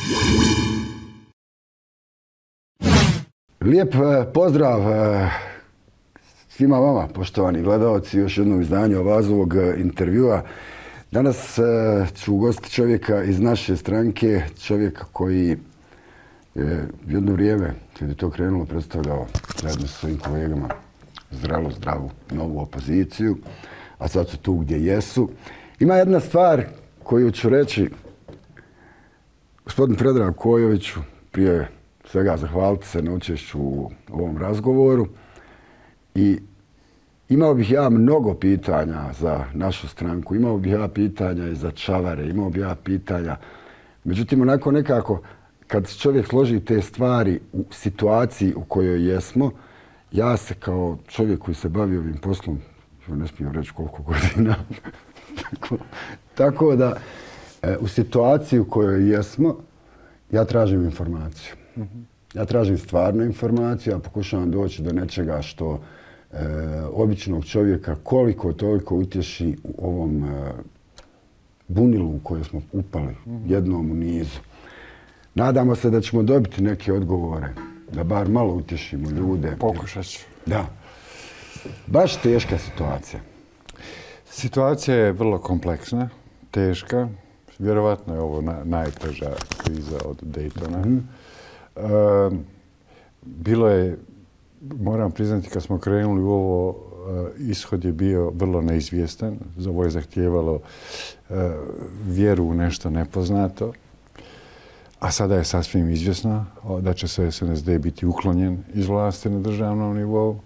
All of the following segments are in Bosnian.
Lijep pozdrav svima vama, poštovani gledalci, još jednom izdanju Avazovog intervjua. Danas ću ugostiti čovjeka iz naše stranke, čovjeka koji je jedno vrijeme, kad je to krenulo, predstavljao zajedno sa svojim kolegama zdravu, novu opoziciju, a sad su tu gdje jesu. Ima jedna stvar koju ću reći, gospodin Predrag Kojoviću, prije svega zahvaliti se na učešću u ovom razgovoru. I imao bih ja mnogo pitanja za našu stranku, imao bih ja pitanja i za Čavare, imao bih ja pitanja. Međutim, onako nekako, kad čovjek složi te stvari u situaciji u kojoj jesmo, ja se kao čovjek koji se bavi ovim poslom, ne smijem reći koliko godina, tako da u situaciji u kojoj jesmo, ja tražim informaciju. Ja tražim stvarnu informaciju, ja pokušavam doći do nečega što običnog čovjeka koliko toliko utješi u ovom bunilu u koje smo upali jednom u nizu. Nadamo se da ćemo dobiti neke odgovore, da bar malo utješimo ljude. Pokušat ću. Da. Baš teška situacija. Situacija je vrlo kompleksna, teška. Vjerovatno je ovo najteža kriza od Daytona. Bilo je, moram priznati, kad smo krenuli u ovo, ishod je bio vrlo neizvjestan. Ovo je zahtijevalo vjeru u nešto nepoznato. A sada je sasvim izvjesno da će se SNSD biti uklonjen iz vlasti na državnom nivou.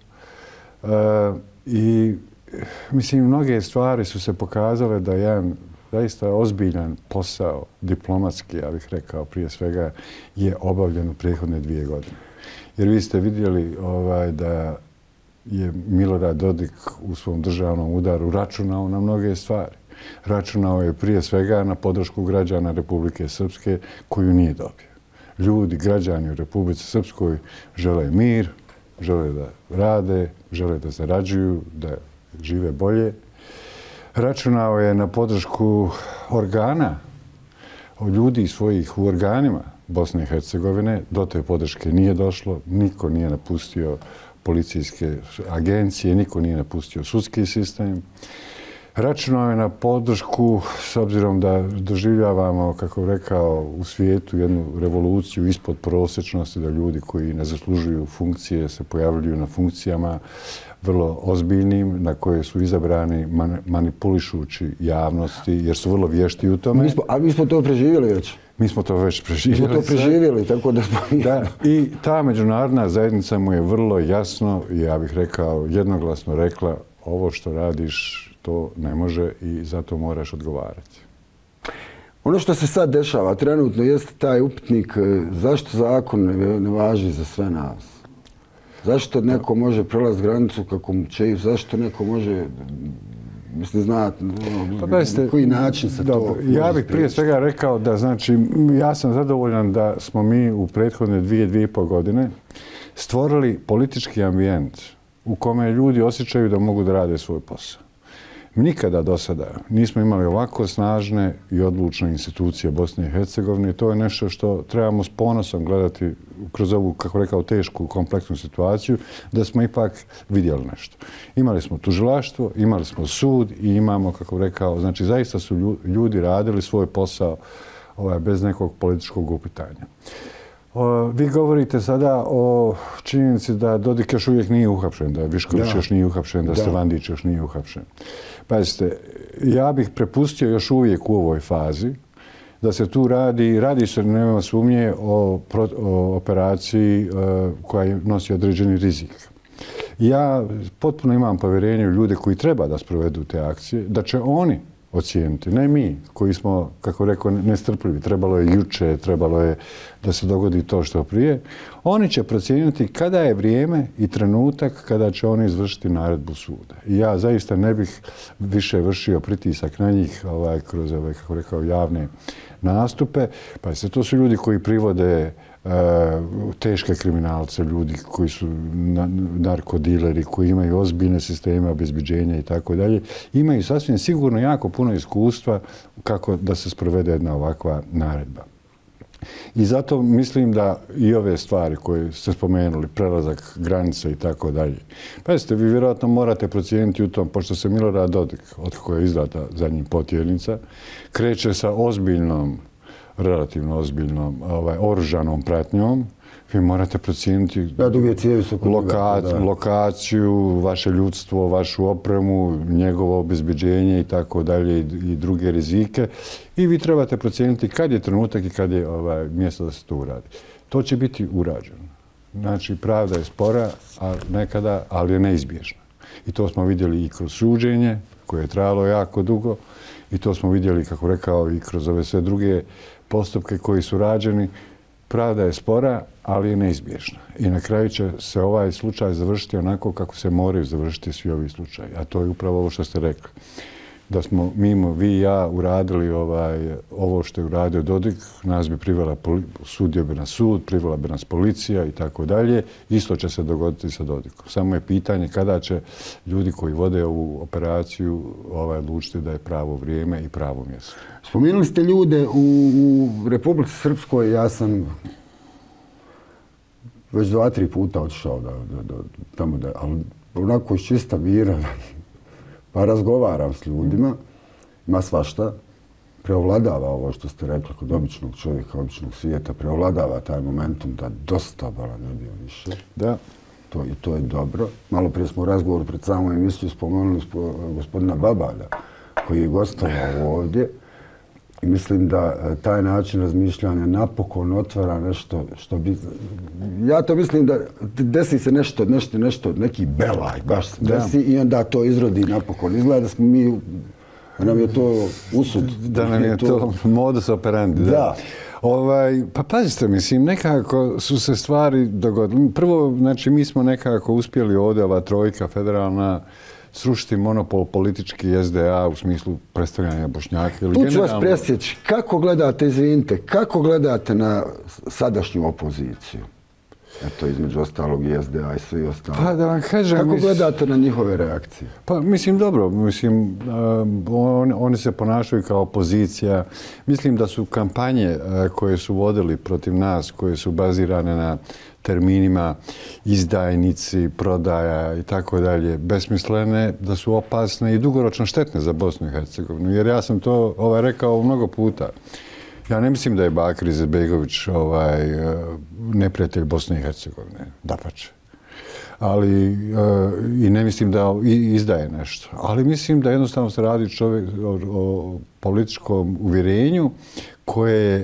I mislim, mnoge stvari su se pokazale da jedan zaista ozbiljan posao, diplomatski, ja bih rekao, prije svega, je obavljen u prethodne 2 godine. Jer vi ste vidjeli da je Milorad Dodik u svom državnom udaru računao na mnoge stvari. Računao je prije svega na podršku građana Republike Srpske koju nije dobio. Ljudi, građani u Republici Srpskoj žele mir, žele da rade, žele da zarađuju, da žive bolje. Računao je na podršku organa, ljudi svojih u organima Bosne i Hercegovine. Do te podrške nije došlo, niko nije napustio policijske agencije, niko nije napustio sudski sistem. Računao je na podršku, s obzirom da doživljavamo, kako rekao, u svijetu jednu revoluciju ispod prosječnosti, da ljudi koji ne zaslužuju funkcije se pojavljuju na funkcijama vrlo ozbiljnim, na koje su izabrani manipulišući javnosti, jer su vrlo vješti u tome. A mi smo to preživjeli već. Mi smo to već preživjeli. Mi smo to preživjeli, tako da smo... Da, i ta međunarodna zajednica mu je vrlo jasno, ja bih rekao, jednoglasno rekla, ovo što radiš, to ne može i zato moraš odgovarati. Ono što se sad dešava trenutno jeste taj upitnik zašto zakon ne važi za sve nas. Zašto neko može prelaziti granicu kako mu će, zašto neko može, mislim, znati na koji način se to može. Ja bih prije svega rekao da, znači, ja sam zadovoljan da smo mi u prethodne 2,5 godine stvorili politički ambijent u kome ljudi osjećaju da mogu da rade svoj posao. Nikada do sada nismo imali ovako snažne i odlučne institucije Bosne i Hercegovine. To je nešto što trebamo s ponosom gledati kroz ovu, kako rekao, tešku, kompleksnu situaciju, da smo ipak vidjeli nešto. Imali smo tužilaštvo, imali smo sud i imamo, kako rekao, znači zaista su ljudi radili svoj posao bez nekog političkog upitanja. Vi govorite sada o činjenici da Dodik još uvijek nije uhapšen, da Višković još nije uhapšen, da Stevandić još nije uhapšen. Pazite, ja bih prepustio još uvijek u ovoj fazi da se tu radi se, nema sumnje, o operaciji koja nosi određeni rizik. Ja potpuno imam povjerenje u ljude koji treba da sprovedu te akcije, da će oni ocijeniti, ne mi koji smo, kako rekao, nestrpljivi. Trebalo je juče, trebalo je da se dogodi to što prije. Oni će procijeniti kada je vrijeme i trenutak kada će oni izvršiti naredbu suda. I ja zaista ne bih više vršio pritisak na njih kroz ove, kako rekao, javne nastupe. Pa to su ljudi koji privode teške kriminalce, ljudi koji su narkodileri, koji imaju ozbiljne sisteme obezbeđenja i tako dalje, imaju sasvim sigurno jako puno iskustva kako da se sprovede jedna ovakva naredba. I zato mislim da i ove stvari koje ste spomenuli, prelazak granice i tako dalje. Pazite, vi vjerojatno morate procijeniti u tom, pošto se Milorad Dodik, od koje je izdata zadnjih potjernica, kreće sa ozbiljnom, relativno ozbiljnom oružanom pratnjom. Vi morate procijeniti lokaciju, vaše ljudstvo, vašu opremu, njegovo obezbeđenje i tako dalje i druge rizike. I vi trebate procijeniti kad je trenutak i kad je mjesto da se to uradi. To će biti urađeno. Znači, pravda je spora, nekada, ali je neizbježna. I to smo vidjeli i kroz suđenje, koje je trajalo jako dugo, i to smo vidjeli, kako rekao, i kroz ove sve druge postupke koji su rađeni. Pravda je spora, ali je neizbježna. I na kraju će se ovaj slučaj završiti onako kako se moraju završiti svi ovi slučaji. A to je upravo ovo što ste rekli. Da smo mimo, vi i ja, uradili ovo što je uradio Dodik, nas bi privela, sudio bi nas sud, privela bi nas policija i tako dalje. Isto će se dogoditi sa Dodikom. Samo je pitanje kada će ljudi koji vode ovu operaciju odlučiti da je pravo vrijeme i pravo mjesto. Spomenuli ste ljude u Republici Srpskoj, ja sam već 2-3 puta otišao tamo, ali onako iz čista mira, pa razgovaram s ljudima, ima svašta, preovladava ovo što ste rekli kod običnog čovjeka, običnog svijeta, preovladava taj momentum da dosta bala ne bio više. Da. I to je dobro. Malo prije smo u razgovoru pred samom emisiju spomenuli gospodina Babalja, koji je gostovao ovdje. I mislim da taj način razmišljanja napokon otvara nešto što bi... Ja to mislim da desi se nešto, neki belaj, baš se desi i onda to izrodi napokon. Izgleda da smo mi, nam je to usud. Da nam je to modus operandi. Da. Pa pazite, mislim, nekako su se stvari dogodile. Prvo, znači, mi smo nekako uspjeli ovdje, ova trojka federalna, srušiti monopol politički SDA u smislu predstavljanja Bošnjaka. Tu ću vas presjeći. Kako gledate, izvinite, kako gledate na sadašnju opoziciju? Eto, između ostalog i SDA i svi ostalo. Pa da vam kažem... Kako gledate na njihove reakcije? Pa mislim dobro, mislim, oni se ponašaju kao opozicija. Mislim da su kampanje koje su vodili protiv nas, koje su bazirane na terminima izdajnici, prodaja i tako dalje, besmislene, da su opasne i dugoročno štetne za Bosnu i Hercegovinu. Jer ja sam to rekao mnogo puta. Ja ne mislim da je Bakir Izetbegović neprijatelj Bosne i Hercegovine, dapače. Ali i ne mislim da izdaje nešto. Ali mislim da jednostavno se radi čovjek o političkom uvjerenju koje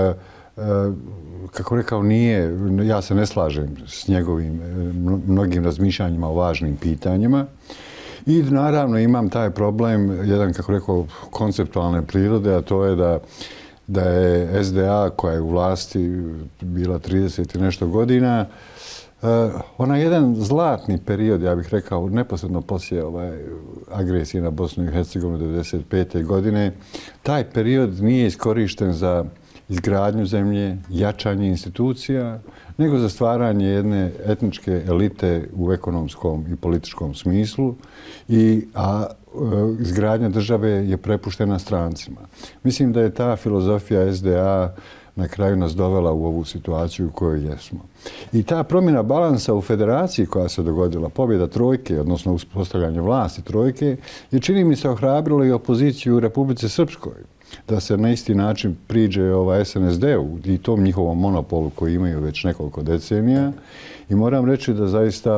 kako rekao, nije, ja se ne slažem s njegovim mnogim razmišljanjima o važnim pitanjima. I naravno imam taj problem, jedan, kako rekao, konceptualne prirode, a to je da je SDA, koja je u vlasti bila 30 i nešto godina, ona jedan zlatni period, ja bih rekao, neposredno poslije agresije na Bosnu i Hercegovinu 1995. godine, taj period nije iskorišten za izgradnju zemlje, jačanje institucija, nego za stvaranje jedne etničke elite u ekonomskom i političkom smislu, a izgradnja države je prepuštena strancima. Mislim da je ta filozofija SDA na kraju nas dovela u ovu situaciju u kojoj jesmo. I ta promjena balansa u federaciji koja se dogodila, pobjeda trojke, odnosno uspostavljanje vlasti trojke, je, čini mi se, ohrabrilo i opoziciju u Republici Srpskoj, da se na isti način priđe SNSD-u i tom njihovom monopolu koji imaju već nekoliko decenija. I moram reći da zaista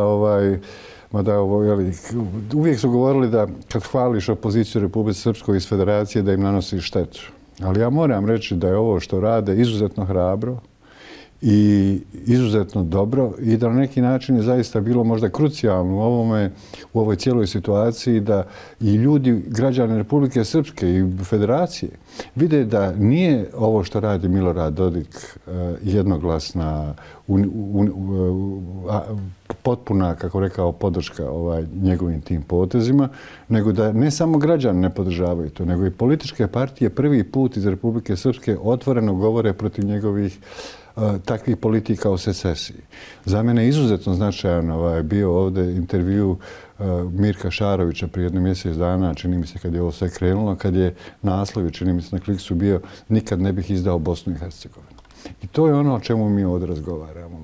uvijek su govorili da kad hvališ opoziciju Republike Srpskoj iz federacije da im nanosi štetu. Ali ja moram reći da je ovo što rade izuzetno hrabro i izuzetno dobro i da na neki način je zaista bilo možda krucijalno u ovoj cijeloj situaciji da i ljudi, građani Republike Srpske i federacije vide da nije ovo što radi Milorad Dodik jednoglasna, potpuna, kako rekao, podrška njegovim tim potezima, nego da ne samo građani ne podržavaju to, nego i političke partije prvi put iz Republike Srpske otvoreno govore protiv njegovih takvih politika o secesiji. Za mene je izuzetno značajan bio ovdje intervju Mirka Šarovića prije jedno mjesec dana, čini mi se kad je ovo sve krenulo, kad je naslov, čini mi se na Kliksu bio "Nikad ne bih izdao Bosnu i Hercegovinu". I to je ono o čemu mi ovdje razgovaramo.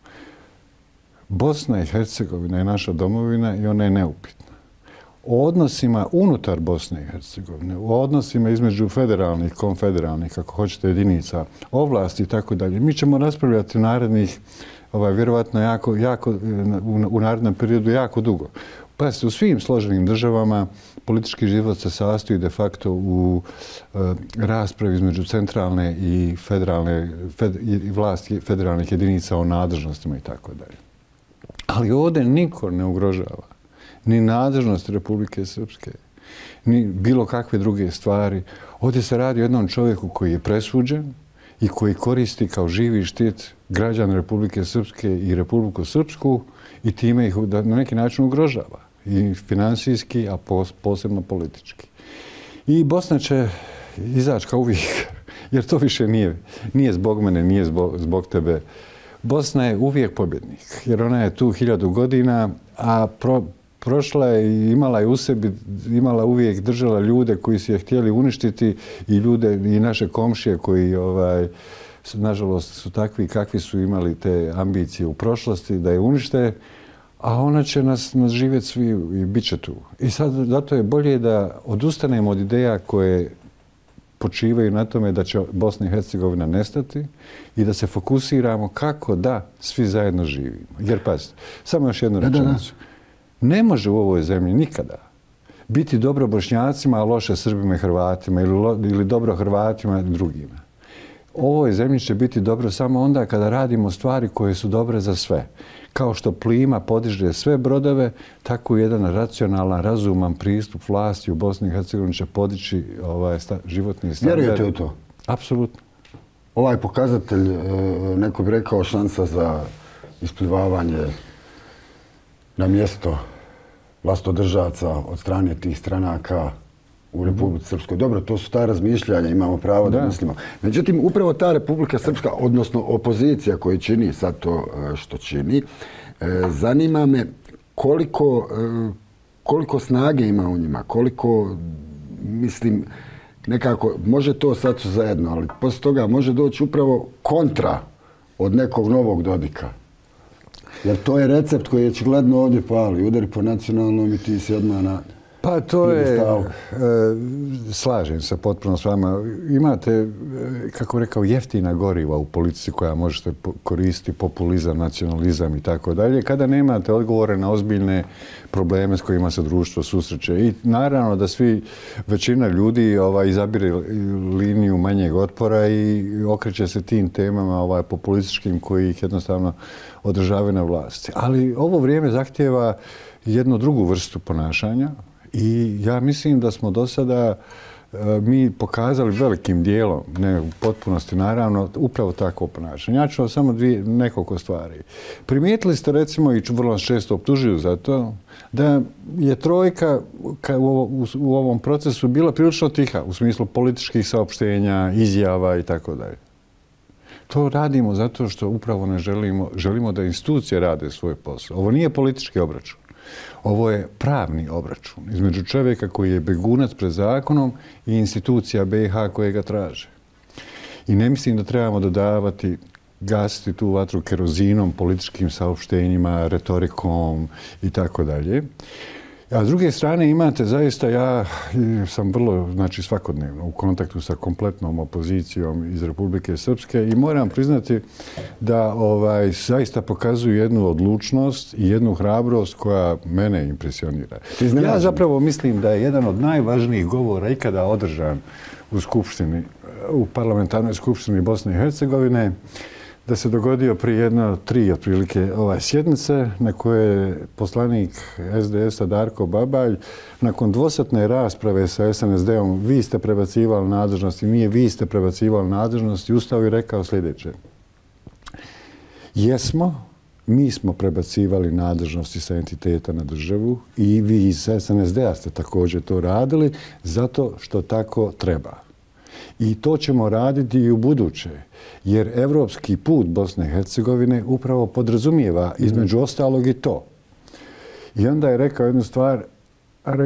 Bosna i Hercegovina je naša domovina i ona je neupitna. O odnosima unutar Bosne i Hercegovine, o odnosima između federalnih, konfederalnih, kako hoćete, jedinica, ovlasti i tako dalje, mi ćemo raspravljati narednih, vjerovatno u narednom periodu jako dugo. Pazite, u svim složenim državama politički život se sastoji de facto u raspravi između centralne i federalne vlasti federalnih jedinica o nadležnostima i tako dalje. Ali ovdje niko ne ugrožava ni nadležnost Republike Srpske, ni bilo kakve druge stvari. Ovdje se radi o jednom čovjeku koji je presuđen i koji koristi kao živi štit građana Republike Srpske i Republiku Srpsku i time ih na neki način ugrožava. I finansijski, a posebno politički. I Bosna će izaći kao uvijek, jer to više nije zbog mene, nije zbog tebe. Bosna je uvijek pobjednik, jer ona je tu 1000 godina, a prošla je i imala je u sebi, uvijek držala ljude koji su je htjeli uništiti i ljude i naše komšije koji nažalost su takvi kakvi su imali te ambicije u prošlosti da je unište, a ona će nas živjeti svi i bit će tu. I sad zato je bolje da odustanemo od ideja koje počivaju na tome da će Bosna i Hercegovina nestati i da se fokusiramo kako da svi zajedno živimo. Jer pazite, samo još jednu rečenicu. Ne može u ovoj zemlji nikada biti dobro Bošnjacima, a loše Srbima i Hrvatima ili dobro Hrvatima i drugima. Ovoj zemlji će biti dobro samo onda kada radimo stvari koje su dobre za sve. Kao što plima podiže sve brodove, tako jedan racionalan, razuman pristup vlasti u Bosni i Hercegovini će podići životni standard. Vjerujete u to? Apsolutno. Ovaj pokazatelj, neko bi rekao, šansa za isplivavanje na mjesto vlastodržaca od strane tih stranaka u Republici Srpskoj. Dobro, to su ta razmišljanja, imamo pravo da mislimo. Međutim, upravo ta Republika Srpska, odnosno opozicija koja čini sad to što čini, zanima me koliko snage ima u njima, koliko, mislim, nekako, može to sad su zajedno, ali poslije toga može doći upravo kontra od nekog novog Dodika. Jer to je recept koji je očigledno ovdje pali. Udari po nacionalnom i ti si odmah na... Pa to je, slažem se potpuno s vama. Imate, kako rekao, jeftina goriva u politici koja možete koristiti, populizam, nacionalizam i tako dalje, kada nemate odgovore na ozbiljne probleme s kojima se društvo susreće. I naravno da većina ljudi izabire liniju manjeg otpora i okreće se tim temama populističkim koji ih jednostavno održavaju na vlasti. Ali ovo vrijeme zahtijeva jednu drugu vrstu ponašanja. I ja mislim da smo do sada mi pokazali velikim dijelom, ne u potpunosti naravno, upravo takvo ponašanje. Ja ću vam samo nekoliko stvari. Primijetili ste recimo, i vrlo nas često optužuju za to, da je trojka u ovom procesu bila prilično tiha u smislu političkih saopštenja, izjava i tako dalje. To radimo zato što upravo ne želimo da institucije rade svoj posao. Ovo nije politički obračun. Ovo je pravni obračun između čovjeka koji je begunac pred zakonom i institucija BiH koje ga traže. I ne mislim da trebamo dodavati, gasiti tu vatru kerozinom, političkim saopštenjima, retorikom i tako dalje. A s druge strane imate zaista, ja sam vrlo, svakodnevno u kontaktu sa kompletnom opozicijom iz Republike Srpske i moram priznati da zaista pokazuju jednu odlučnost i jednu hrabrost koja mene impresionira. Ja zapravo mislim da je jedan od najvažnijih govora ikada održan u parlamentarnoj skupštini Bosne i Hercegovine, da se dogodio prije 3 otprilike sjednice na koje je poslanik SDS-a Darko Babalj nakon dvosatne rasprave sa SNSD-om vi ste prebacivali nadležnosti, nije vi ste prebacivali nadležnosti, ustao i rekao sljedeće. Jesmo, mi smo prebacivali nadležnosti sa entiteta na državu i vi iz SNSD-a ste također to radili zato što tako treba. I to ćemo raditi i u buduće, jer evropski put Bosne i Hercegovine upravo podrazumijeva između ostalog i to. I onda je rekao jednu stvar,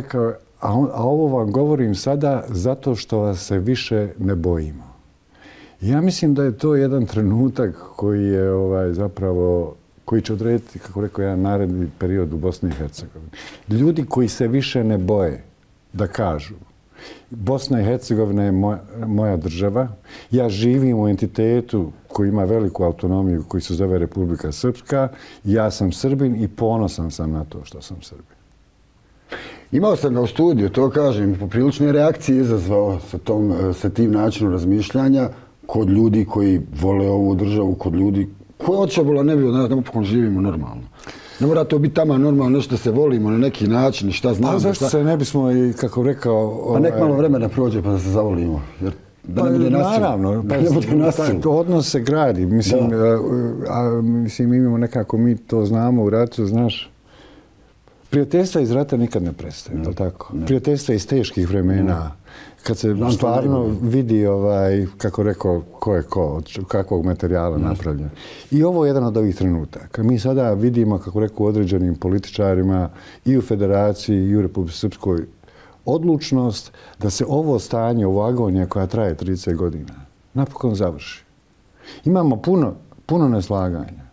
a ovo vam govorim sada zato što vas se više ne bojimo. Ja mislim da je to jedan trenutak koji je zapravo, koji će odrediti, kako rekao, jedan naredni period u Bosni i Hercegovini. Ljudi koji se više ne boje da kažu Bosna i Hercegovina je moja država, ja živim u entitetu koji ima veliku autonomiju, koji se zove Republika Srpska, ja sam Srbin i ponosan sam na to što sam Srbin. Imao sam ga u studiju, to kažem, poprilične reakcije izazvao sa tim načinom razmišljanja kod ljudi koji vole ovu državu, kod ljudi koji očabula ne bi da napokon živimo normalno. Ne mora to biti tamo normalno, nešto se volimo na neki način, šta znamo. A zašto se ne bismo, i kako rekao... Pa nek malo vremena prođe pa da se zavolimo. Jer da ne bude nasilno. Naravno, odnos se gradi. Mislim, mi imamo nekako, mi to znamo u ratu, znaš, prijateljstva iz rata nikad ne prestaju, je li tako? Prijateljstva iz teških vremena, kad se stvarno vidi, kako rekao, ko je ko, od kakvog materijala napravljen. I ovo je jedan od ovih trenutaka. Mi sada vidimo, kako rekao, određenim političarima i u Federaciji i u Republici Srpskoj odlučnost da se ovo stanje, ova agonija koja traje 30 godina, napokon završi. Imamo puno neslaganja.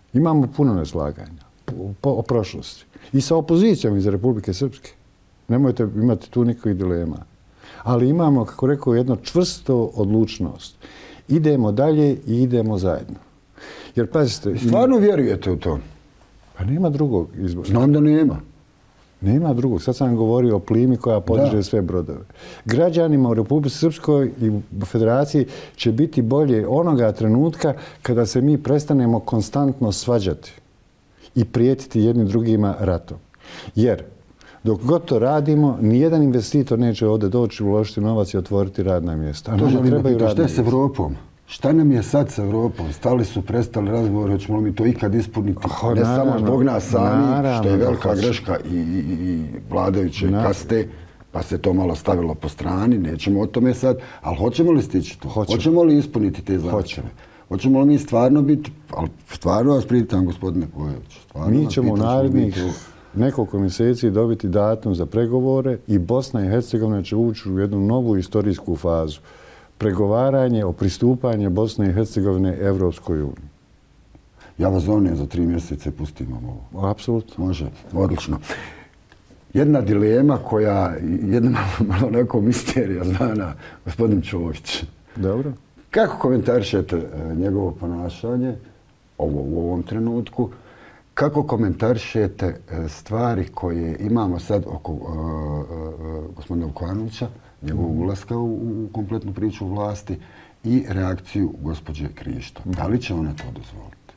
O prošlosti. I sa opozicijom iz Republike Srpske. Nemojte imati tu nikakvih dilema. Ali imamo, kako rekao, jedno čvrsto odlučnost. Idemo dalje i idemo zajedno. Jer, pazite... Stvarno vjerujete u to? Pa nema drugog izbora. Znam da nema. Nema drugog. Sad sam govorio o plimi koja podiže sve brodove. Građanima u Republici Srpskoj i u Federaciji će biti bolje onoga trenutka kada se mi prestanemo konstantno svađati i prijetiti jednim drugima ratom. Jer dok god to radimo, nijedan investitor neće ovdje doći, uložiti novac i otvoriti radna mjesta. A nama trebaju radna mjesta. Šta je s Evropom? Šta nam je sad s Evropom? Prestali razgovori, hoćemo li mi to ikad ispuniti? Ne samo zbog nas sami, što je velika greška i vladajuće kaste, pa se to malo stavilo po strani, nećemo o tome sad, ali hoćemo li stići to? Hoćemo li ispuniti te zahtjeve? Hoćemo li mi stvarno biti, ali stvarno vas pritam, gospodine Kojović, mi ćemo u narednih nekoliko mjeseci dobiti datum za pregovore i Bosna i Hercegovina će ući u jednu novu istorijsku fazu. Pregovaranje o pristupanju Bosne i Hercegovine Evropskoj uniji. Ja vas zovem za 3 mjeseca i pustim vam ovo. Apsolutno. Može, odlično. Jedna dilema koja, jedna malo neko misterija znana, gospodin Čović. Dobro. Kako komentarišete njegovo ponašanje u ovom trenutku? Kako komentarišete stvari koje imamo sad oko gospodina Vukanovića, njegovog ulaska u kompletnu priču vlasti i reakciju gospođe Krišto? Da li će ona to dozvoliti?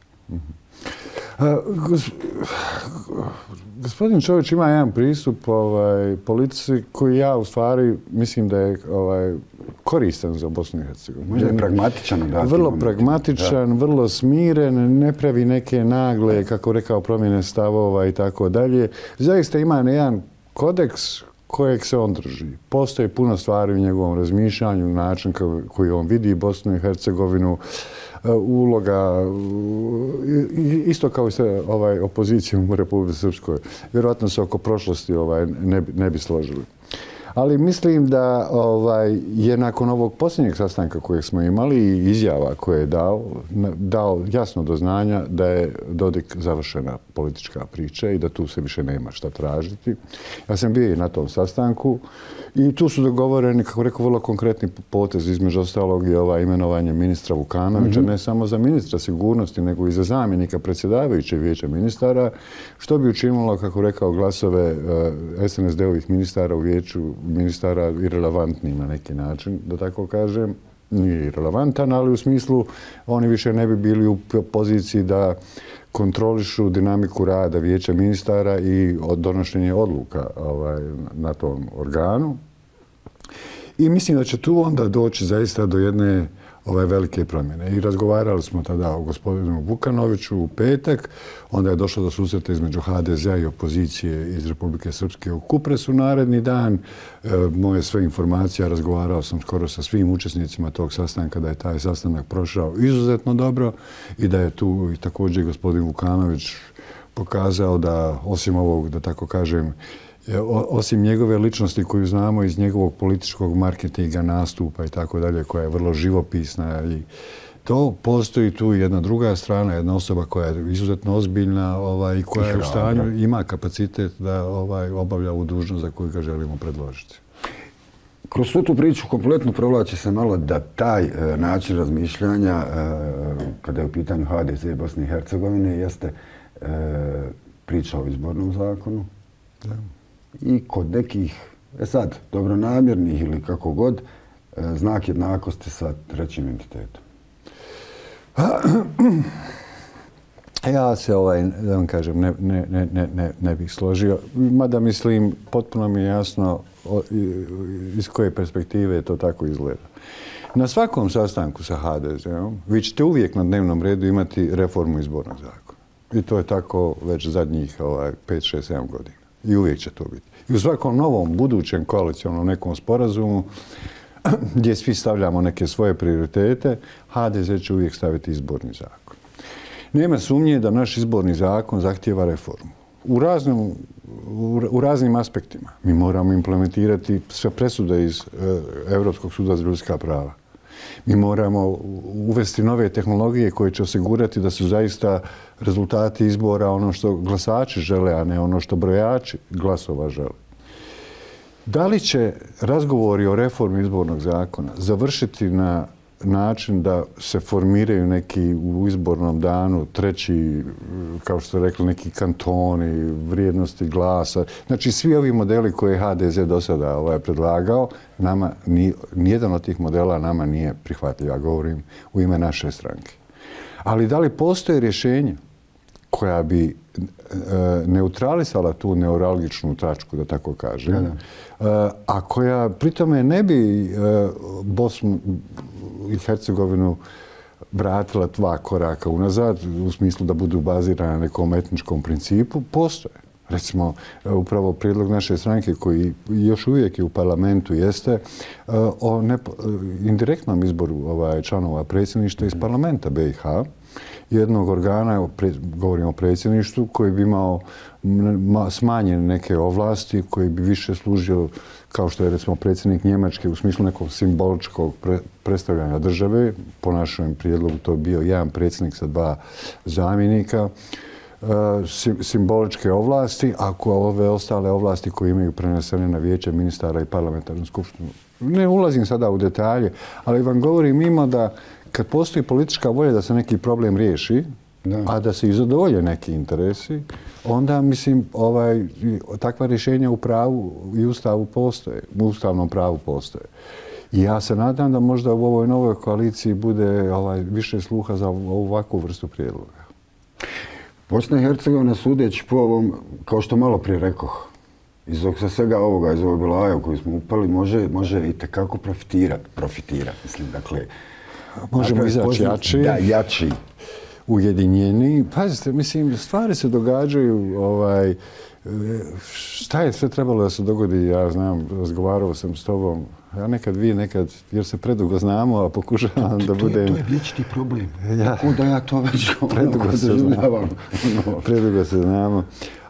Gospodin Čović ima jedan pristup politici koji ja u stvari mislim da je koristan za Bosnu i Hercegovinu. Možda je pragmatičan. Vrlo pragmatičan, vrlo smiren, ne pravi neke nagle, kako rekao, promjene stavova i tako dalje. Zaista ima jedan kodeks kojeg se on drži. Postoji puno stvari u njegovom razmišljanju, način koji on vidi Bosnu i Hercegovinu, uloga, isto kao i sa opozicijom u Republici Srpskoj. Vjerojatno se oko prošlosti ne bi složili. Ali mislim da je nakon ovog posljednjeg sastanka kojeg smo imali i izjava koje je dao jasno do znanja da je Dodik završena politička priča i da tu se više nema šta tražiti. Ja sam bio i na tom sastanku i tu su dogovoreni, kako rekao, vrlo konkretni potez, između ostalog i imenovanje ministra Vukanovića, ne samo za ministra sigurnosti, nego i za zamjenika predsjedavajućeg vijeća ministara, što bi učinilo, kako rekao, glasove SNSD-ovih ministara u vijeću ministara irelevantnim na neki način, da tako kažem. Nije irelevantan, ali u smislu oni više ne bi bili u poziciji da kontrolišu dinamiku rada vijeća ministara i donošenje odluka na tom organu. I mislim da će tu onda doći zaista do jedne velike promjene. I razgovarali smo tada o gospodinu Vukanoviću u petak, onda je došlo do susreta između HDZ-a i opozicije iz Republike Srpske u Kupresu naredni dan. Moje sve informacije, razgovarao sam skoro sa svim učesnicima tog sastanka, da je taj sastanak prošao izuzetno dobro i da je tu i također gospodin Vukanović pokazao da osim ovog, da tako kažem, osim njegove ličnosti koju znamo iz njegovog političkog marketinga, nastupa i tako dalje, koja je vrlo živopisna i To postoji tu jedna druga strana, jedna osoba koja je izuzetno ozbiljna i koja je u stanju, ima kapacitet da obavlja ovu dužnost za koju ga želimo predložiti. Kroz svu tu priču kompletno provlači se malo da taj način razmišljanja, kada je u pitanju HDZ i Bosne i Hercegovine, jeste priča o izbornom zakonu. Da. I kod nekih, sad, dobronamjernih ili kako god, znak jednakosti sa trećim entitetom. Ja se, da vam kažem, ne bih složio. Mada mislim, potpuno mi je jasno iz koje perspektive to tako izgleda. Na svakom sastanku sa HDZ-om vi ćete uvijek na dnevnom redu imati reformu izbornog zakona. I to je tako već zadnjih 5, 6, 7 godina. I uvijek će to biti. I u svakom novom, budućem koalicionom nekom sporazumu gdje svi stavljamo neke svoje prioritete, HDZ će uvijek staviti izborni zakon. Nema sumnje da naš izborni zakon zahtijeva reformu. U raznim aspektima. Mi moramo implementirati sve presude iz Europskog suda za ljudska prava. Mi moramo uvesti nove tehnologije koje će osigurati da su zaista rezultati izbora ono što glasači žele, a ne ono što brojači glasova žele. Da li će razgovori o reformi izbornog zakona završiti na način da se formiraju neki u izbornom danu treći, kao što ste rekli, neki kantoni, vrijednosti glasa. Znači, svi ovi modeli koje je HDZ do sada predlagao, nama nijedan od tih modela nama nije prihvatljiv. Ja govorim u ime naše stranke. Ali da li postoje rješenja koja bi neutralisala tu neuralgičnu tačku, da tako kažem, a koja pritome ne bi Bosnu i Hercegovinu vratila 2 koraka unazad, u smislu da budu bazirane na nekom etničkom principu, postoje. Recimo, upravo prijedlog naše stranke koji još uvijek je u parlamentu jeste o indirektnom izboru članova predsjedništva iz parlamenta BiH, jednog organa, govorimo o predsjedništvu, koji bi imao smanjene neke ovlasti, koji bi više služio kao što je recimo predsjednik Njemačke u smislu nekog simboličkog predstavljanja države. Po našem prijedlogu to je bio jedan predsjednik sa 2 zamjenika. Simboličke ovlasti, ako ove ostale ovlasti koje imaju prenesene na vijeće ministara i parlamentarnu skupštinu. Ne ulazim sada u detalje, ali vam govorim ima da kad postoji politička volja da se neki problem riješi, a da se i zadovolje neki interesi, onda, mislim, takva rješenja u pravu i Ustavu postoje, u ustavnom pravu postoje. I ja se nadam da možda u ovoj novoj koaliciji bude više sluha za ovakvu vrstu prijedloga. Bosna i Hercegovina, sudeći po ovom, kao što malo prije rekoh, iz svega ovoga, iz ovog belaja u koji smo upali, može i tekako profitirati. Mislim, dakle, možemo izaći jači. Da, jači. Ujedinjeni. Pazite, mislim, stvari se događaju, šta je sve trebalo da se dogodi, ja znam, razgovarao sam s tobom, ja nekad, jer se predugo znamo, a pokušavam da budem... To je vječni problem. Kuda ja to već Predugo se znamo.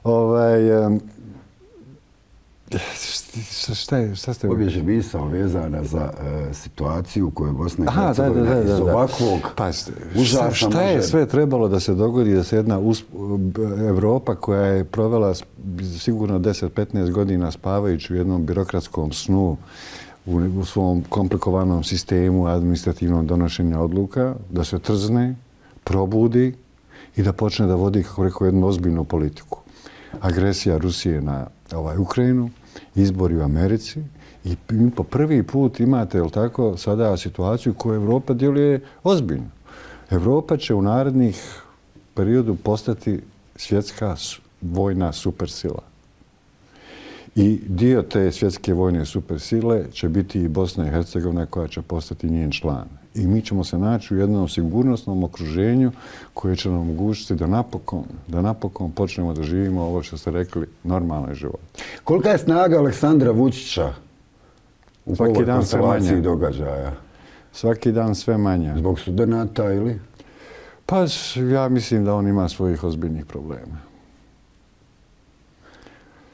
Šta ste... Pobježe misao vezana za situaciju u kojoj Bosna i Hercegovina iz ovakvog užasa šta je sve trebalo da se dogodi da se jedna Evropa koja je provela sigurno 10-15 godina spavajući u jednom birokratskom snu u svom komplikovanom sistemu administrativnom donošenja odluka, da se trzne, probudi i da počne da vodi, kako rekao, jednu ozbiljnu politiku. Agresija Rusije na Ukrajinu, izbori u Americi i po prvi put imate, jel tako, sada situaciju koju Evropa djeluje ozbiljno. Evropa će u narednih periodu postati svjetska vojna supersila. I dio te svjetske vojne supersile će biti i Bosna i Hercegovina koja će postati njen član. I mi ćemo se naći u jednom sigurnosnom okruženju koje će nam omogućiti da napokon počnemo da živimo ovo što ste rekli, normalno život. Kolika je snaga Aleksandra Vučića u ovoj konstelaciji događaja? Svaki dan sve manje. Zbog studenata ili? Pa ja mislim da on ima svojih ozbiljnih problema.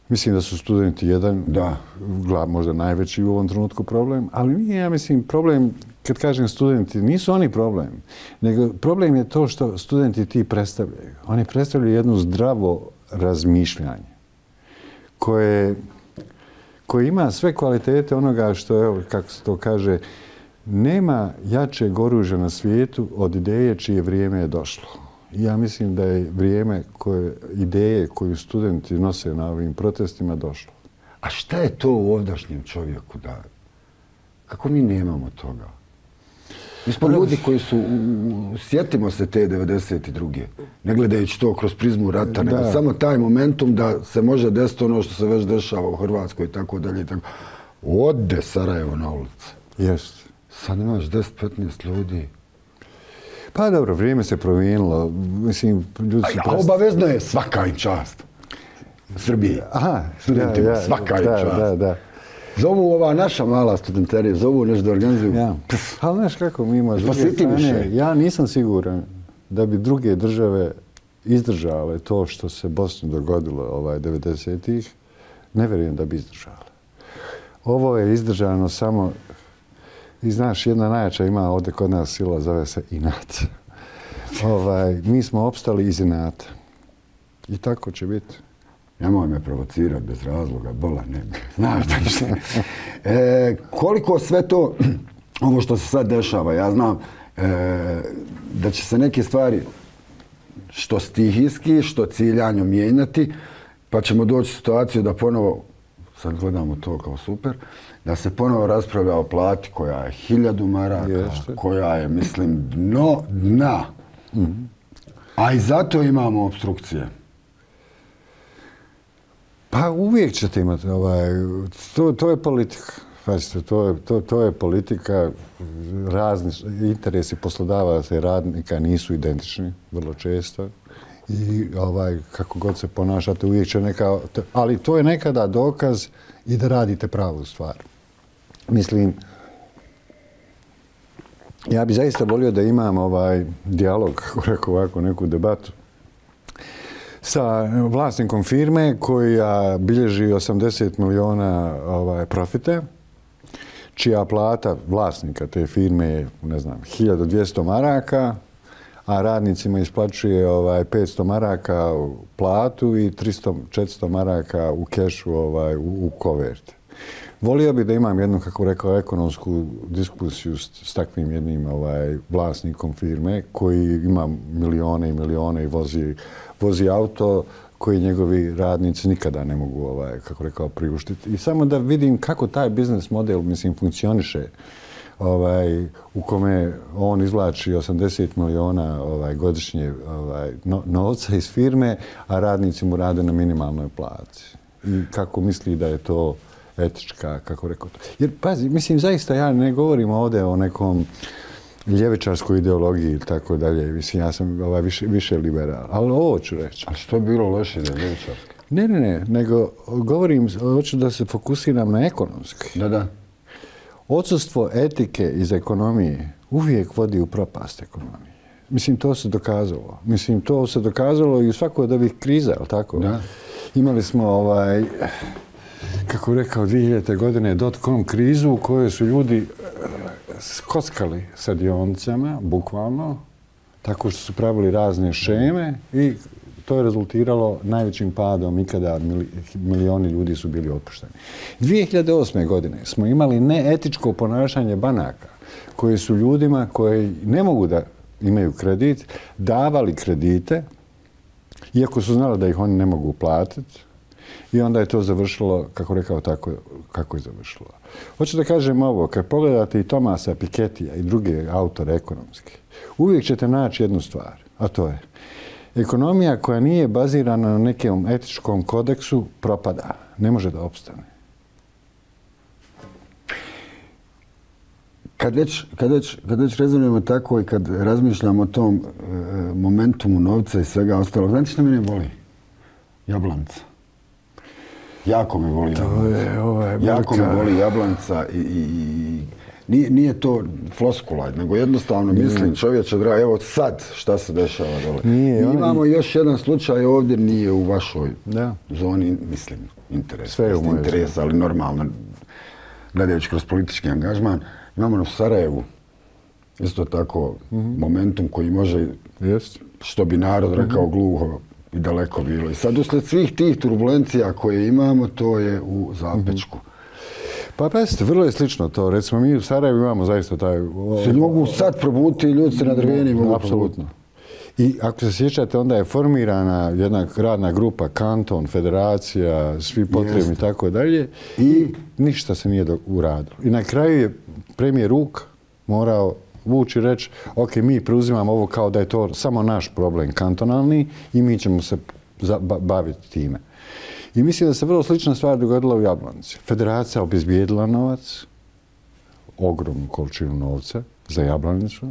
Mislim da su studenti jedan, možda najveći u ovom trenutku problem, ali nije, ja mislim, problem, kad kažem studenti, nisu oni problem, nego problem je to što studenti ti predstavljaju. Oni predstavljaju jedno zdravo razmišljanje koje ima sve kvalitete onoga što, evo, kako se to kaže, nema jačeg oružja na svijetu od ideje čije vrijeme je došlo. Ja mislim da je vrijeme ideje koju studenti nose na ovim protestima došlo. A šta je to u ovdašnjem čovjeku da... Kako mi nemamo toga? Mi smo ljudi koji su... Sjetimo se te 92. Ne gledajući to kroz prizmu rata, nego samo taj momentum da se može desiti ono što se već dešava u Hrvatskoj i tako dalje i tako. Ode Sarajevo na ulicu. Jeste. Sad imaš 10-15 ljudi. Pa dobro, vrijeme se promijenilo. Mislim, ljudi su... A obavezno je svaka im čast. Srbiji. Aha, studentima, svaka im čast. Da. Zovu ova naša mala studenterija, zovu nešto da organizuju. Ja. Ali znaš kako mi ima s druge strane, ja nisam siguran da bi druge države izdržale to što se Bosni dogodilo 90-ih. Ne vjerujem da bi izdržale. Ovo je izdržano samo... I znaš, jedna najjača ima ovdje kod nas sila, zove se inat. Mi smo opstali iz inata. I tako će biti. Nemoj me provocirati bez razloga, bola nema. Znaš da ništa. Koliko sve to, ovo što se sad dešava, ja znam da će se neke stvari što stihijski, što ciljano mijenjati, pa ćemo doći u situaciju da ponovo, sad gledamo to kao super, da se ponovo raspravlja o plati koja je 1000 maraka, koja je, mislim, dno dna. A i zato imamo obstrukcije. Pa uvijek ćete imati, to je politika. Pazite, to je politika, razni interesi poslodavaca i radnika nisu identični, vrlo često. I kako god se ponašate, uvijek će ali to je nekada dokaz i da radite pravu stvar. Mislim, ja bi zaista volio da imam dijalog, kako rekao ovako, neku debatu sa vlasnikom firme koja bilježi 80 miliona profite, čija plata vlasnika te firme je, ne znam, 1200 maraka, a radnicima isplaćuje 500 maraka u platu i 300-400 maraka u kešu u koverte. Volio bi da imam jednu, kako rekao, ekonomsku diskusiju s takvim jednim vlasnikom firme koji ima milione i milione i vozi auto koji njegovi radnici nikada ne mogu, kako rekao, priuštiti. I samo da vidim kako taj biznes model, mislim, funkcioniše u kome on izvlači 80 miliona godišnje novca iz firme, a radnici mu rade na minimalnoj plaći. I kako misli da je to etička, kako rekao to. Jer, pazi, mislim, zaista ja ne govorim ovdje o nekom ljevičarskoj ideologiji i tako dalje. Mislim, ja sam više liberal. Ali ovo ću reći. A što je bilo loše da je ljevičarski? Ne, nego govorim, hoću da se fokusiram na ekonomski. Da. Odsustvo etike iz ekonomije uvijek vodi u propast ekonomije. Mislim, to se dokazalo. Mislim, to se dokazalo i u svakoj od ovih kriza, je li tako? Da. Imali smo, kako rekao, 2000. godine dot-com krizu u kojoj su ljudi skockali sa dionicama, bukvalno, tako što su pravili razne šeme i to je rezultiralo najvećim padom ikada, milioni ljudi su bili otpušteni. 2008. godine smo imali neetičko ponašanje banaka koji su ljudima koji ne mogu da imaju kredit, davali kredite, iako su znali da ih oni ne mogu platiti. I onda je to završilo, kako rekao, tako kako je završilo. Hoću da kažem ovo, kad pogledate i Tomasa Piketija i druge autore ekonomske, uvijek ćete naći jednu stvar, a to je ekonomija koja nije bazirana na nekom etičkom kodeksu propada, ne može da opstane. Kad već rezonujemo tako i kad razmišljamo o tom momentumu novca i svega ostalog, znate što mene boli? Jablanca. Jako me voli Jablanca. Jako me voli Jablanca i nije to floskula, nego jednostavno mislim, čovječe dragi, evo sad šta se dešava dole. Mi imamo još jedan slučaj ovdje, nije u vašoj zoni, mislim, interesa, ali normalno, gledajući kroz politički angažman. Imamo u Sarajevu isto tako momentum koji može, što bi narod rekao, gluho i daleko bilo. I sad uslijed svih tih turbulencija koje imamo, to je u zapečku. Pa pazite, vrlo je slično to. Recimo, mi u Sarajevu imamo zaista taj... Se mogu sad probuditi, ljudi se na drveni mogu apsolutno. I ako se sjećate, onda je formirana jedna radna grupa, kanton, federacija, svi potrebni i tako dalje. I ništa se nije uradilo. I na kraju je premijer Ruk morao vući i reći, ok, mi preuzimamo ovo kao da je to samo naš problem kantonalni i mi ćemo se baviti time. I mislim da se vrlo slična stvar dogodila u Jablanici. Federacija obezbijedila novac, ogromnu količinu novca za Jablanicu,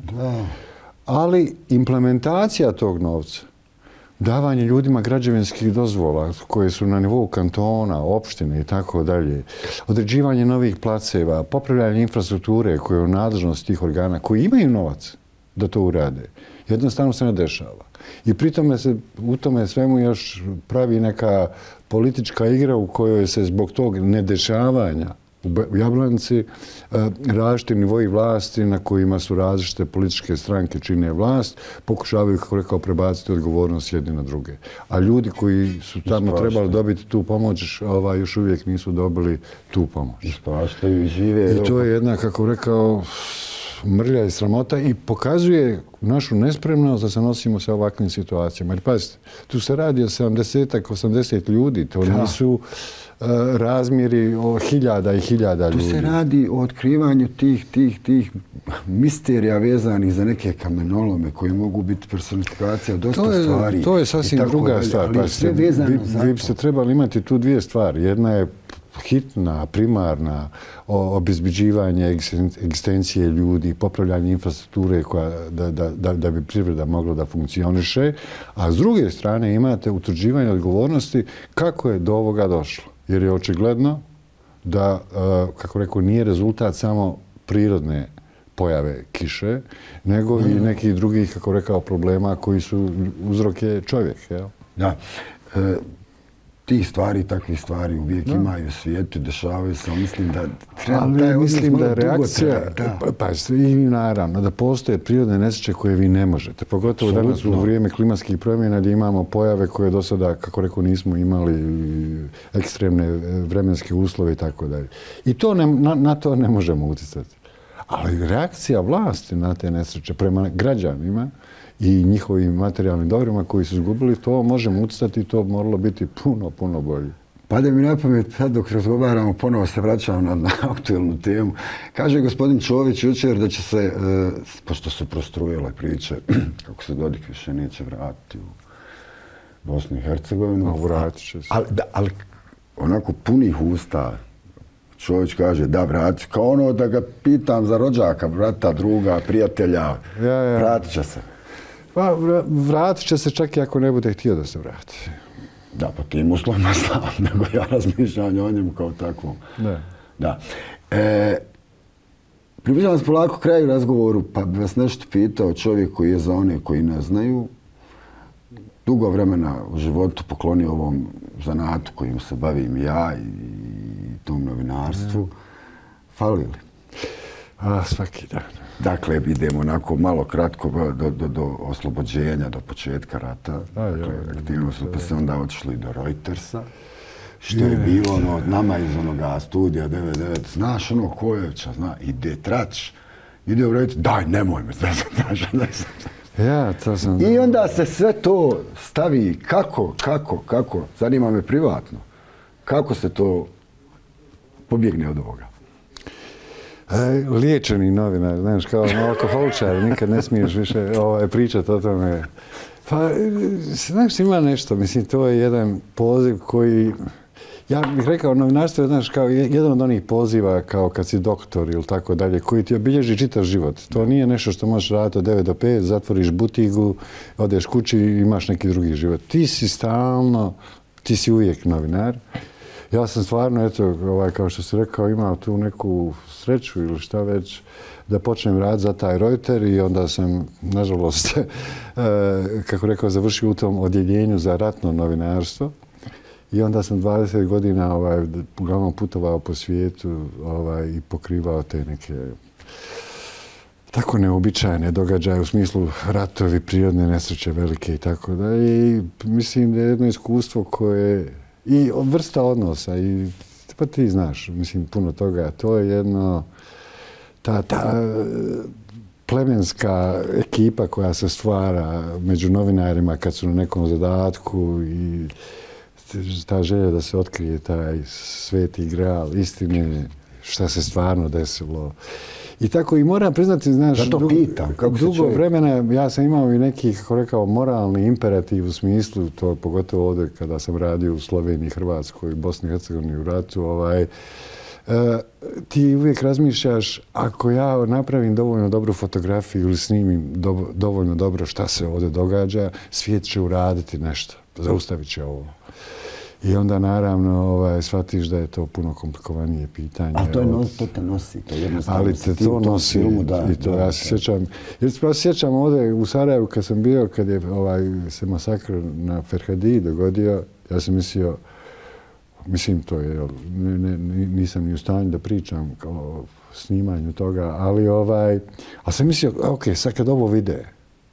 ali implementacija tog novca, davanje ljudima građevinskih dozvola koje su na nivou kantona, opštine i tako dalje, određivanje novih placeva, popravljanje infrastrukture koje je u nadležnosti tih organa koji imaju novac da to urade, jednostavno se ne dešava. I pritom se u tome svemu još pravi neka politička igra u kojoj se zbog tog nedešavanja u Jablanici različiti nivoji vlasti na kojima su različite političke stranke čine vlast, pokušavaju, kako rekao, prebaciti odgovornost jedni na druge. A ljudi koji su tamo trebali dobiti tu pomoć, još uvijek nisu dobili tu pomoć. Ispaštaju i žive. I to je jedna, kako rekao, mrlja i sramota i pokazuje našu nespremnost da se nosimo sa ovakvim situacijama. Jer pazite, tu se radi o 70-80 ljudi, to nisu razmjeri o hiljada i hiljada ljudi. Tu se radi o otkrivanju tih misterija vezanih za neke kamenolome koji mogu biti personifikacija dosta stvari. To je sasvim druga stvar. Vi biste trebali imati tu dvije stvari. Jedna je hitna, primarna, obezbeđivanje egzistencije ljudi, popravljanje infrastrukture da bi privreda mogla da funkcioniše, a s druge strane imate utvrđivanje odgovornosti kako je do ovoga došlo. Jer je očigledno da, kako rekao, nije rezultat samo prirodne pojave kiše, nego i nekih drugih, kako rekao, problema koji su uzroke čovjek. Da. Tih stvari, takvih stvari uvijek imaju u svijetu, dešavaju se, mislim da treba... Mislim da je reakcija, pa i naravno, da postoje prirodne nesreće koje vi ne možete. Pogotovo danas u vrijeme klimatskih promjena gdje imamo pojave koje do sada, kako rekao, nismo imali ekstremne vremenske uslove i tako dalje. I na to ne možemo utjecati. Ali reakcija vlasti na te nesreće prema građanima i njihovim materijalnim dobrima koji su izgubili, to možemo utjecati i to moralo biti puno bolje. Pade mi na pamet, sad dok razgovaramo, ponovo se vraćamo na aktuelnu temu. Kaže gospodin Čović jučer da će se, pošto su prostrujele priče, kako se Dodik više neće vratiti u Bosnu i Hercegovinu. Vratit će se. Ali onako punih usta, Čović kaže da vrati, kao ono da ga pitam za rođaka, brata, druga, prijatelja, vratit će se. Pa, vratit će se čak i ako ne bude htio da se vrati. Da, po tim uslovima znam, nego ja razmišljam o njemu kao takvom. Da. Približavam se polako kraju razgovoru, pa bi vas nešto pitao, čovjek koji je za one koji ne znaju, dugo vremena u životu poklonio ovom zanatu kojim se bavim ja i tom novinarstvu. Fali li? Svaki dan. Dakle, idemo onako malo kratko do oslobođenja, do početka rata. Aktivnosti, pa se onda otišli do Reutersa. Što je bilo nama iz onoga studija 99, znaš ono Kojevića, ide Trač, ide u Reuters, daj, nemoj me, znaš. I onda se sve to stavi, kako, zanima me privatno, kako se to pobjegne od ovoga? Liječeni novinar, znaš, kao alkoholičar, nikad ne smiješ više pričati o tome. Pa, znaš, ima nešto, mislim, to je jedan poziv koji, ja bih rekao, novinarstvo je, znaš, kao jedan od onih poziva, kao kad si doktor ili tako dalje, koji ti obilježi čitav život. To nije nešto što možeš raditi od 9 do 5, zatvoriš butigu, odeš kući i imaš neki drugi život. Ti si stalno, ti si uvijek novinar. ja sam stvarno, eto, kao što si rekao, imao tu neku sreću ili šta već, da počnem raditi za taj Reuter i onda sam, nažalost, kako rekao, završio u tom odjeljenju za ratno novinarstvo. I onda sam 20 godina uglavnom putovao po svijetu i pokrivao te neke tako neobičajne događaje u smislu ratovi, prirodne nesreće velike i tako da. I mislim da je jedno iskustvo koje i vrsta odnosa i pa ti znaš, mislim, puno toga. To je jedno ta plemenska ekipa koja se stvara među novinarima kad su na nekom zadatku i ta želja da se otkrije taj sveti gral istine, šta se stvarno desilo. I tako i moram priznati, znaš, dugo vremena ja sam imao i neki, kako rekao, moralni imperativ u smislu, to pogotovo ovdje kada sam radio u Sloveniji, Hrvatskoj, Bosni i Hercegovini u ratu, ti uvijek razmišljaš, ako ja napravim dovoljno dobru fotografiju ili snimim dovoljno dobro šta se ovdje događa, svijet će uraditi nešto, zaustavit će ovo. I onda naravno shvatiš da je to puno komplikovanije pitanje. A to te nosi, to jednostavno. Ali te to nosi i to ja se sjećam. Jer se sjećam ovdje u Sarajevu kad sam bio, kad je se masakr na Ferhadiji dogodio, ja sam mislio, to je, nisam ni u stanju da pričam o snimanju toga, ali sam mislio, ok, sad kad ovo vide,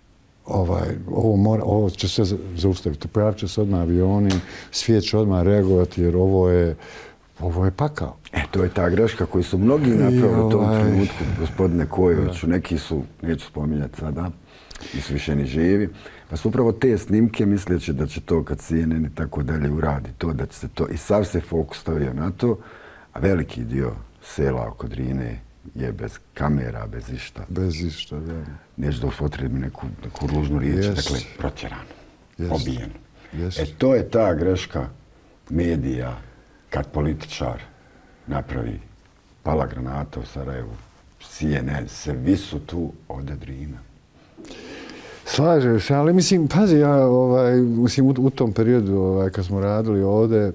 ovo će sve zaustaviti. Pojavit će se odmah avioni, svijet će odmah reagovati jer ovo je pakao. To je ta greška koju su mnogi napravili u tom trenutku, gospodine Kojoviću. Neki su, neću spominjati sada, nisu više ni živi. Pa su upravo te snimke misleći da će to kad CNN i tako dalje uradi, to da će se to, i sav se fokus stavio na to, a veliki dio sela oko Drine je bez kamera, bez išta. Bez išta, da. Neću da upotrebim neku ružnu riječ, dakle, protjerano, obijeno. To je ta greška medija kad političar napravi pala granata u Sarajevu, CNN, svi su tu ode Drina. Slažem se, ali mislim, pazi, ja u tom periodu kad smo radili ovdje,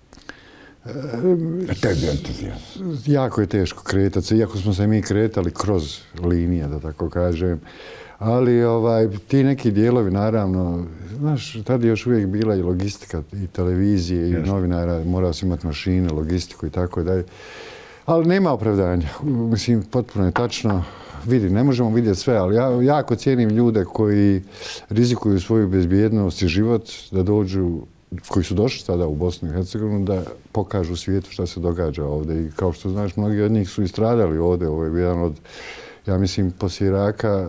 jako je teško kretati se, iako smo se mi kretali kroz linije, da tako kažem. Ali ti neki dijelovi, naravno, znaš, tada je još uvijek bila i logistika, i televizije, i novinara, morao si imati mašine, logistiku i tako dalje. Ali nema opravdanja. Mislim, potpuno je tačno. Vidi, ne možemo vidjeti sve, ali ja jako cijenim ljude koji rizikuju svoju bezbjednost i život da dođu, koji su došli sada u Bosnu i Hercegovinu, da pokažu svijetu šta se događa ovdje. I kao što znaš, mnogi od njih su i stradali ovdje. Ovo je jedan od, ja mislim, poslije Iraka,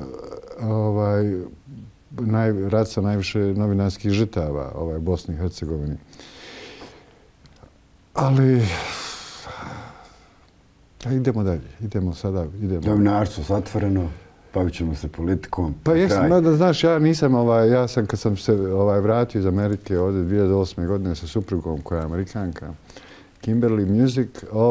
rat sa najviše novinarskih žrtava u Bosni i Hercegovini. Ali idemo dalje, idemo. Novinarstvo zatvoreno, bavit ćemo se politikom. Pa jesam, da znaš, ja nisam, ja sam kad sam se vratio iz Amerike ovdje 2008. godine sa suprugom koja je Amerikanka, Kimberly Music,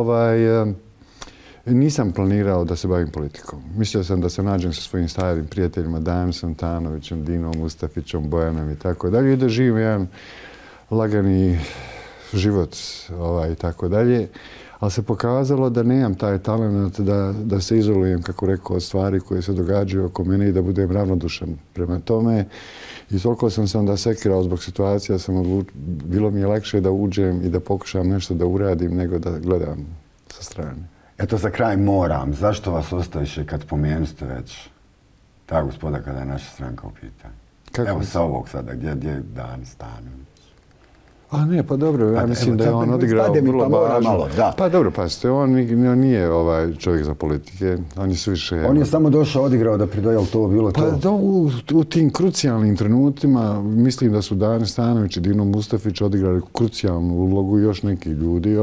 nisam planirao da se bavim politikom. Mislio sam da se nađem sa svojim starim prijateljima Danom Santanovićem, Dinom Mustafićem, Bojanom i tako dalje i da živim jedan lagani život i tako dalje. Ali se pokazalo da nemam taj talent da se izolujem, kako rekao, od stvari koje se događaju oko mene i da budem ravnodušan prema tome. I toliko sam se onda sekirao zbog situacija, bilo mi je lakše da uđem i da pokušam nešto da uradim nego da gledam sa strane. Eto, za kraj moram. Zašto vas ostaviše kad pomenuste već ta gospoda kada je naša stranka u pitanju? Evo sa ovog sada, gdje je Dan Stanović? A ne, pa dobro, ja mislim da je on odigrao vrlo važno. Pa dobro, pazite, on nije čovjek za politike, on je suviše... On je samo došao, odigrao da pridojal to, bilo to. Pa u tim krucijalnim trenutima, mislim da su Dan Stanović i Dino Mustafić odigrali krucijalnu ulogu, još neki ljudi,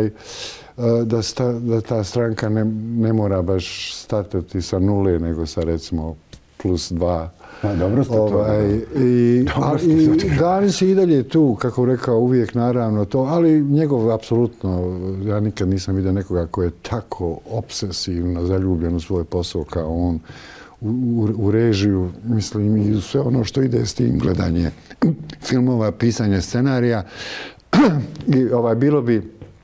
da ta stranka ne mora baš startati sa nule, nego sa recimo +2. Dobro ste to. Danis je i dalje tu, kako rekao, uvijek naravno to, ali njegov apsolutno, ja nikad nisam vidio nekoga koji je tako obsesivno zaljubljen u svoj posao kao on, u režiju, mislim, i sve ono što ide s tim, gledanje filmova, pisanje scenarija. I bilo bi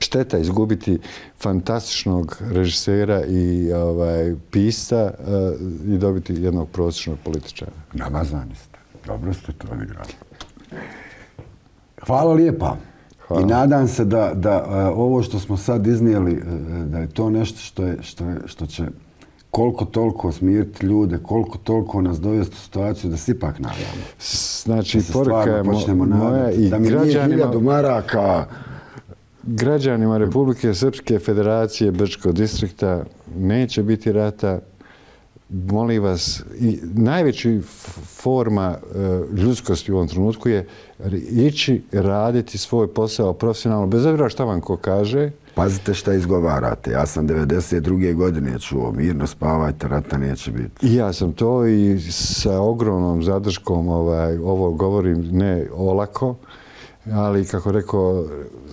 šteta izgubiti fantastičnog režisera i pisca i dobiti jednog prosječnog političara. Namazani ste. Dobro ste to odigrali. Hvala lijepa. Hvala. I nadam se da ovo što smo sad iznijeli, da je to nešto što će koliko toliko smiriti ljude, koliko toliko nas dovesti u situaciju da se ipak nadamo. Znači, poruka je moja i da mi nije 1000 maraka. Građanima Republike Srpske Federacije Brčkog distrikta neće biti rata. Molim vas, najveća forma ljudskosti u ovom trenutku je ići raditi svoj posao profesionalno, bez obzira šta vam ko kaže. Pazite šta izgovarate. Ja sam 92. godine čuo, mirno spavajte, rata neće biti. I ja sam to i sa ogromnom zadrškom ovo govorim ne olako, ali kako rekao,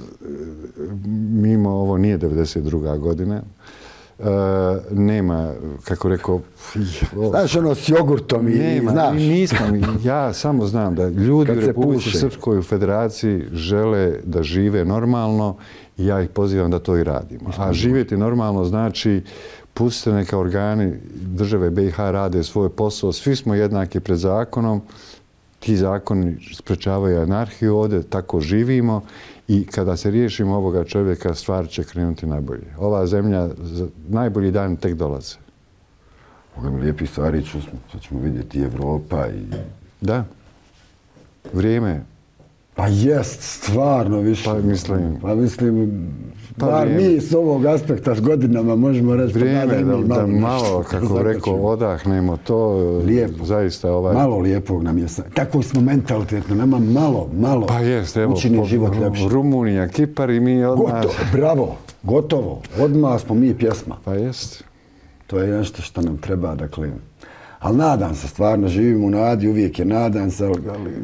mimo ovo nije 92. godina. Nema, kako rekao... Znaš ono s jogurtom i znaš? Ja samo znam da ljudi u Republici Srpskoj u Federaciji žele da žive normalno i ja ih pozivam da to i radimo. A živjeti normalno znači pustite neka organi države BiH rade svoj posao, svi smo jednaki pred zakonom, ti zakoni sprečavaju anarhiju ovdje, tako živimo i kada se riješimo ovoga čovjeka, stvar će krenuti najbolje. Ova zemlja, najbolji dan tek dolaze. Ovim lijepih stvari ćemo vidjeti i Evropa i... Da. Vrijeme. Pa jest, stvarno više. Pa mislim... Bar mi s ovog aspekta s godinama možemo reći... Vrijeme da malo, kako rekao, odahnemo to. Lijepo. Zaista malo lijepog nam je. Tako smo mentalitetno, nama malo pa jest, evo, učini život lepši. Rumunija, Kipar i mi odmah... Bravo, gotovo. Odmah smo mi pjesma. Pa jest. To je nešto što nam treba, dakle... Ali nadam se, stvarno živim u nadi, uvijek je nadam se, ali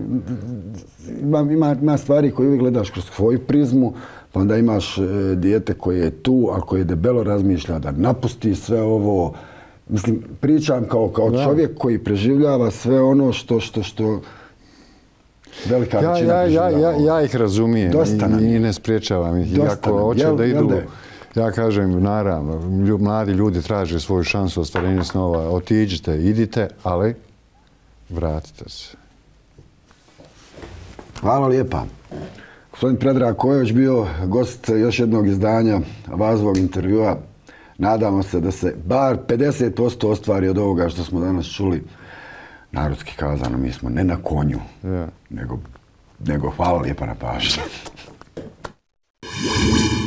ima stvari koje uvijek gledaš kroz svoju prizmu, pa onda imaš dijete koje je tu, a koje debelo razmišlja da napusti sve ovo. Mislim, pričam kao čovjek koji preživljava sve ono što velika većina preživljava. Ja ih razumijem i ne spriječavam ih. Ako hoće da idu... Ja kažem, naravno, mladi ljudi traže svoju šansu ostvarenja snova. Otiđite, idite, ali vratite se. Hvala lijepa. Gospodin Predrag Kojović bio gost još jednog izdanja Vazovog intervjua. Nadamo se da se bar 50% ostvari od ovoga što smo danas čuli. Narodski kazano, mi smo ne na konju, nego hvala lijepa na pažnji.